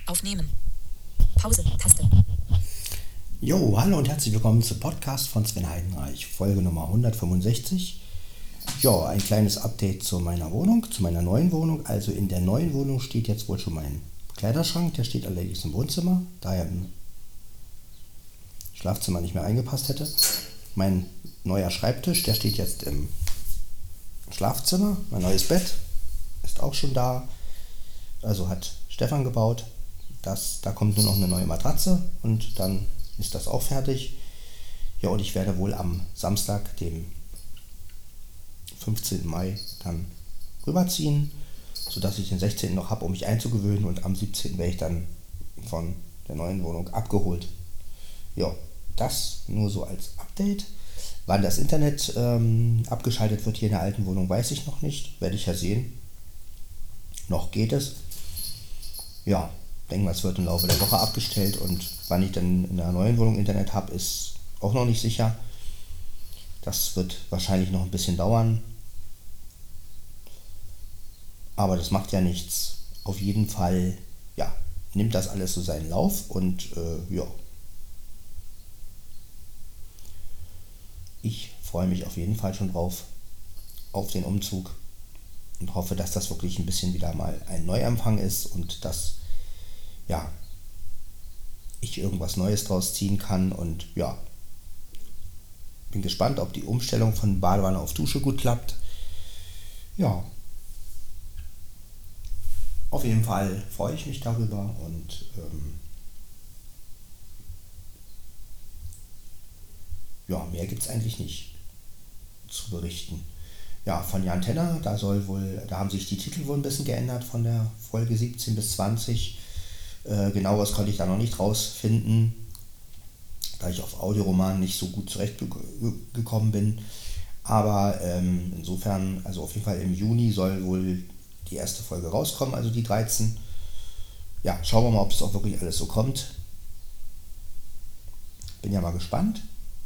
Aufnehmen. Pause. Taste. Jo, hallo und herzlich willkommen zum Podcast von Sven Heidenreich, Folge Nummer 165. Ja, ein kleines Update zu meiner Wohnung, zu meiner neuen Wohnung. Also in der neuen Wohnung steht jetzt wohl schon mein Kleiderschrank, der steht allerdings im Wohnzimmer, da er im Schlafzimmer nicht mehr eingepasst hätte. Mein neuer Schreibtisch, der steht jetzt im Schlafzimmer. Mein neues Bett ist auch schon da, also hat Stefan gebaut. Da kommt nur noch eine neue Matratze und dann ist das auch fertig. Ja, und ich werde wohl am Samstag, dem 15. Mai, dann rüberziehen, sodass ich den 16. noch habe, um mich einzugewöhnen, und am 17. werde ich dann von der neuen Wohnung abgeholt. Ja, das nur so als Update. Wann das Internet abgeschaltet wird hier in der alten Wohnung, weiß ich noch nicht. Werde ich ja sehen. Noch geht es. Ja, denke mal, es wird im Laufe der Woche abgestellt, und wann ich dann in der neuen Wohnung Internet habe, ist auch noch nicht sicher. Das wird wahrscheinlich noch ein bisschen dauern. Aber das macht ja nichts. Auf jeden Fall, ja, nimmt das alles so seinen Lauf, und ja. Ich freue mich auf jeden Fall schon drauf, auf den Umzug, und hoffe, dass das wirklich ein bisschen wieder mal ein Neuanfang ist und dass, ja, ich irgendwas Neues draus ziehen kann. Und ja, bin gespannt, ob die Umstellung von Badewanne auf Dusche gut klappt. Ja, auf jeden Fall freue ich mich darüber, und ja, mehr gibt es eigentlich nicht zu berichten. Ja, von Jan Tenner, da haben sich die Titel wohl ein bisschen geändert von der Folge 17 bis 20. Genaueres konnte ich da noch nicht rausfinden, da ich auf Audioroman nicht so gut zurechtgekommen bin. Aber insofern, also auf jeden Fall im Juni soll wohl die erste Folge rauskommen, also die 13. Ja, schauen wir mal, ob es auch wirklich alles so kommt. Bin ja mal gespannt.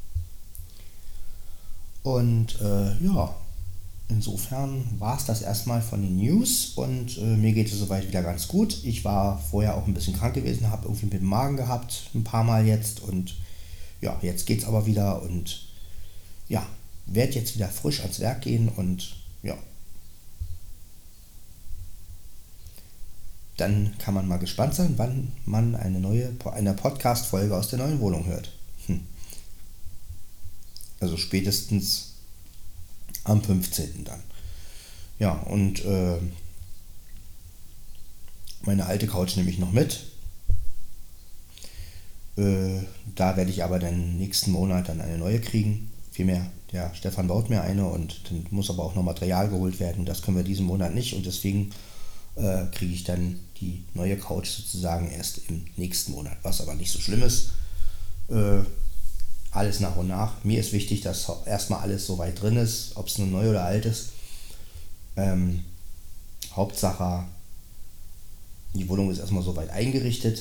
Und ja, insofern war es das erstmal von den News, und mir geht es soweit wieder ganz gut. Ich war vorher auch ein bisschen krank gewesen, habe irgendwie mit dem Magen gehabt, ein paar Mal jetzt, und ja, jetzt geht's aber wieder, und ja, werde jetzt wieder frisch ans Werk gehen, und ja, dann kann man mal gespannt sein, wann man eine Podcast-Folge aus der neuen Wohnung hört. Also spätestens am 15. dann. Ja, und meine alte Couch nehme ich noch mit. Da werde ich aber dann nächsten Monat dann eine neue kriegen. Vielmehr, der Stefan baut mir eine, und dann muss aber auch noch Material geholt werden. Das können wir diesen Monat nicht, und deswegen kriege ich dann die neue Couch sozusagen erst im nächsten Monat, was aber nicht so schlimm ist. Alles nach und nach. Mir ist wichtig, dass erstmal alles so weit drin ist, ob es nun neu oder alt ist. Hauptsache, die Wohnung ist erstmal so weit eingerichtet.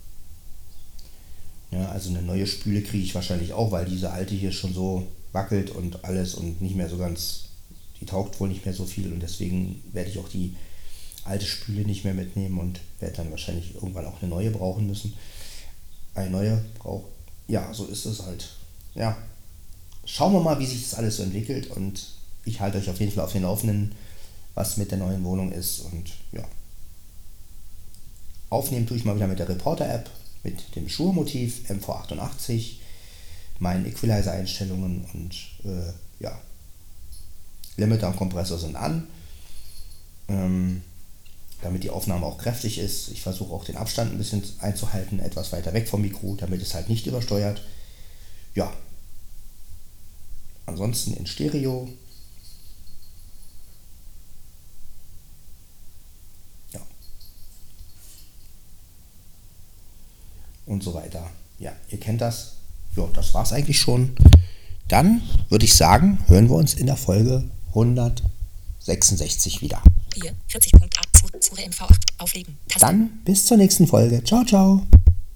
Ja, also eine neue Spüle kriege ich wahrscheinlich auch, weil diese alte hier schon so wackelt und alles und nicht mehr so ganz, die taugt wohl nicht mehr so viel, und deswegen werde ich auch die alte Spüle nicht mehr mitnehmen und werde dann wahrscheinlich irgendwann auch eine neue brauchen müssen. Eine neue braucht. Ja, so ist es halt. Ja, schauen wir mal, wie sich das alles so entwickelt, und ich halte euch auf jeden Fall auf den Laufenden, was mit der neuen Wohnung ist. Und ja, aufnehmen tue ich mal wieder mit der Reporter-App, mit dem Schuhe-Motiv MV88, meinen Equalizer-Einstellungen, und ja, Limiter und Kompressor sind an, damit die Aufnahme auch kräftig ist. Ich versuche auch den Abstand ein bisschen einzuhalten, etwas weiter weg vom Mikro, damit es halt nicht übersteuert. Ja, ansonsten in Stereo. Ja. Und so weiter. Ja, ihr kennt das. Ja, das war's eigentlich schon. Dann würde ich sagen, hören wir uns in der Folge 166 wieder. 40.8 Zure MV8 auflegen. Taste. Dann bis zur nächsten Folge. Ciao, ciao.